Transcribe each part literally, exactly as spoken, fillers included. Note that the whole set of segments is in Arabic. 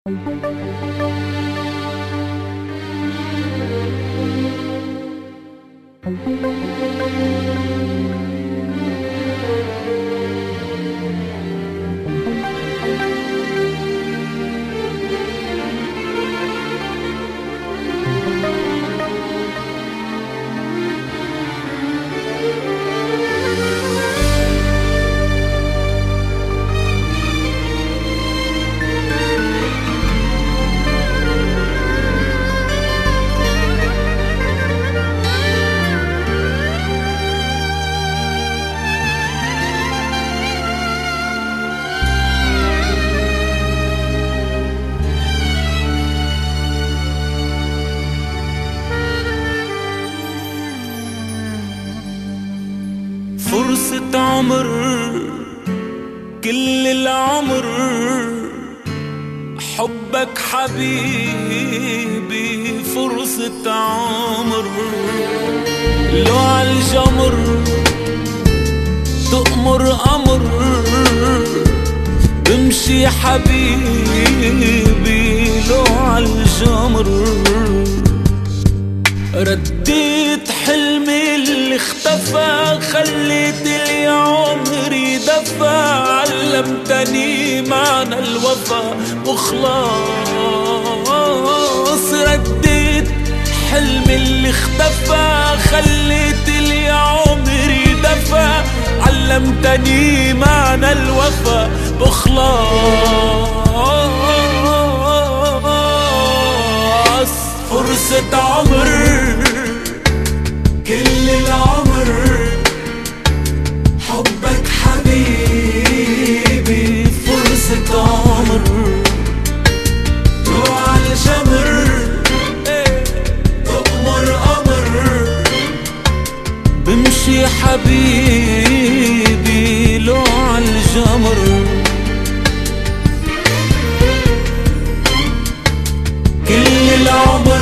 فرصة عمر، كل العمر حبك حبيبي. فرصة عمر لو عالجمر تأمر أمر بمشي حبيبي. لو عالجمر رديت حلمي اللي اختفى، خليت لي عمري دفى. علمتني معنى الوفا وخلاص. رديت حلمي اللي اختفى، خليت لي عمري دفى. علمتني معنى الوفا وخلاص. فرصة عمر، كل العمر حبك حبيبي. فرصة عمر روح عالجمر تأمر أمر بمشي حبيبي. لو عالجمر كل العمر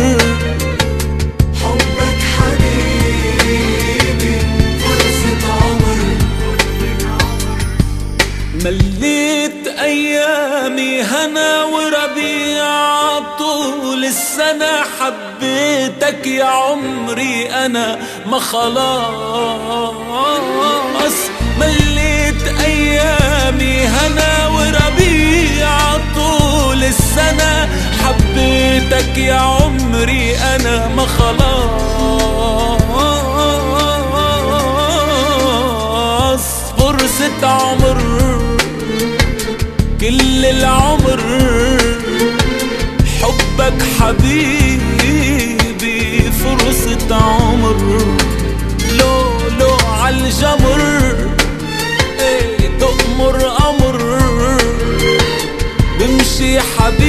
مليت أيامي هنا وربيع طول السنة. حبيتك يا عمري أنا ما خلاص. مليت أيامي هنا وربيع طول السنة. حبيتك يا عمري أنا ما خلاص. فرصة عمر، كل العمر حبك حبيبي. فرصة عمر لو لو عالجمر ايه تأمر أمر بمشي حبيبي.